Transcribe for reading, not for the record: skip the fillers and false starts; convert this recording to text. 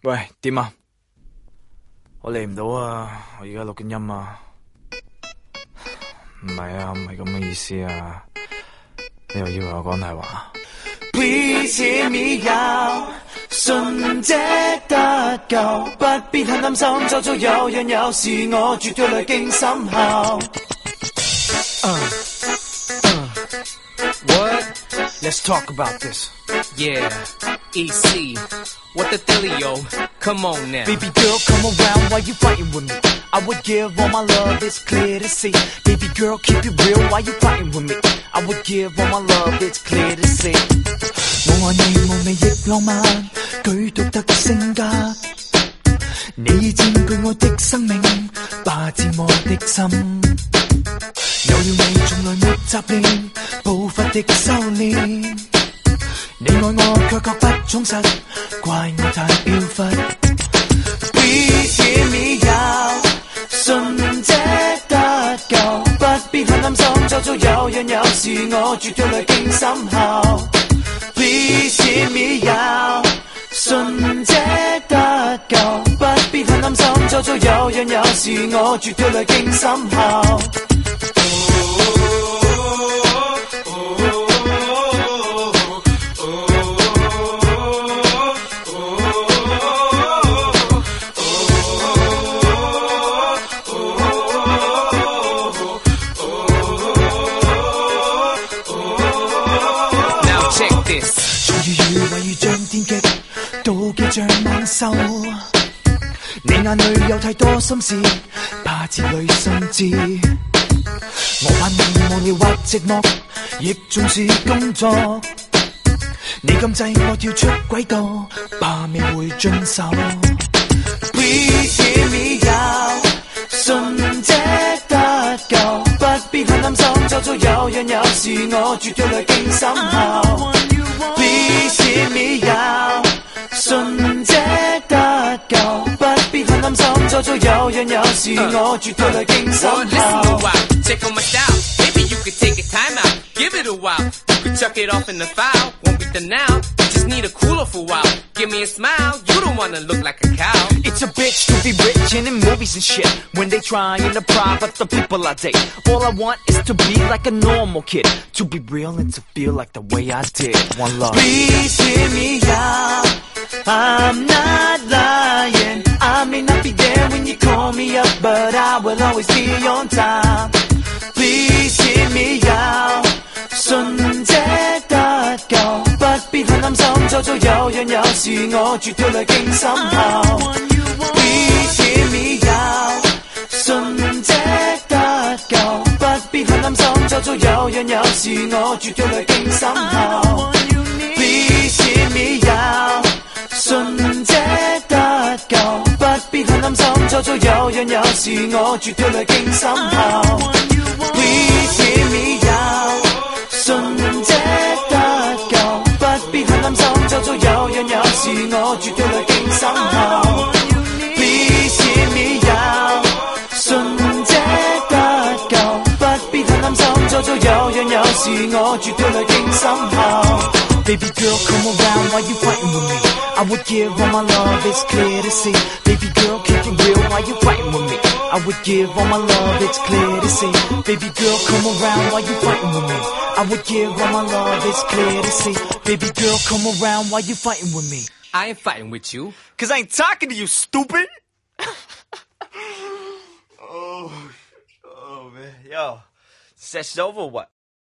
喂，點啊？我嚟唔到啊！我而家錄緊音啊！唔係啊，唔係咁嘅意思啊！你又以為我講大話 ？Please hear me out， 信者得救，不必很擔心，周遭有人有事，我絕對歷經深效。What? Let's talk about this. Yeah, EC, what the dealio? Come on now. Baby girl, come around, why you fighting with me? I would give all my love, it's clear to see. Baby girl, keep it real, why you fighting with me? I would give all my love, it's clear to see. 我愛你無味亦浪漫，具獨特性格。你已佔據我的生命，霸佔我的心。有了你，從來沒雜念，步伐的修煉。你愛我卻覺不充實，怪我太飄忽。Please hear me out， 信者得救，不必很擔心，周遭有人有事，我絕對歷經深效。Please hear me out， 信者得救，不必很擔心，周遭有人有事，我絕對歷經深效。妒忌像猛獸，你眼裏有太多心事，怕子女心知。我怕你無聊或寂寞，亦重視工作。你禁制我跳出軌道，怕未會遵守。Please hear me out， 信者得救，不必很擔心，周遭有人有事，我絕對歷經深效。Please hear me out， 信者得救，不必很擔心，周遭有人有事，我絕對歷經深效。 Check on my style, maybe you could take a time out, give it a while. You could chuck it off in the file, won't be done now. You just need a cooler for a while. Give me a smile, you don't wanna look like a cow. It's a bitch to be rich and in movies and shit. When they trying to prop up the people I date, all I want is to be like a normal kid, to be real and to feel like the way I did. One love. Please hear me out, I'm not lying. I may not be there when you call me up, but I will always be on time. Please hear me out， 信者得救，不必很擔心，周遭有人有事，我絕對歷經深效。Please hear me out， 信者得救，不必很擔心，周遭有人有事，我絕對歷經深效。Please hear me out， 信者得救，不必很擔心，周遭有人有事，我絕對歷經深效。Please hear me out， 信者得救，不必很擔心，周遭有人有事，我絕對歷經深效。Please hear me out， 信者得救，不必很擔心，周遭有人有事，我絕對歷經深效。Baby girl, come around, why you fighting with me? I would give all my love, it's clear to see. Baby girl, keep it real, why you fighting with me? I would give all my love, it's clear to see. Baby girl, come around, why you fighting with me? I would give all my love, it's clear to see. Baby girl, come around, why you fighting with me? I ain't fighting with you. 'Cause I ain't talking to you, stupid! oh man, yo, session's over or what?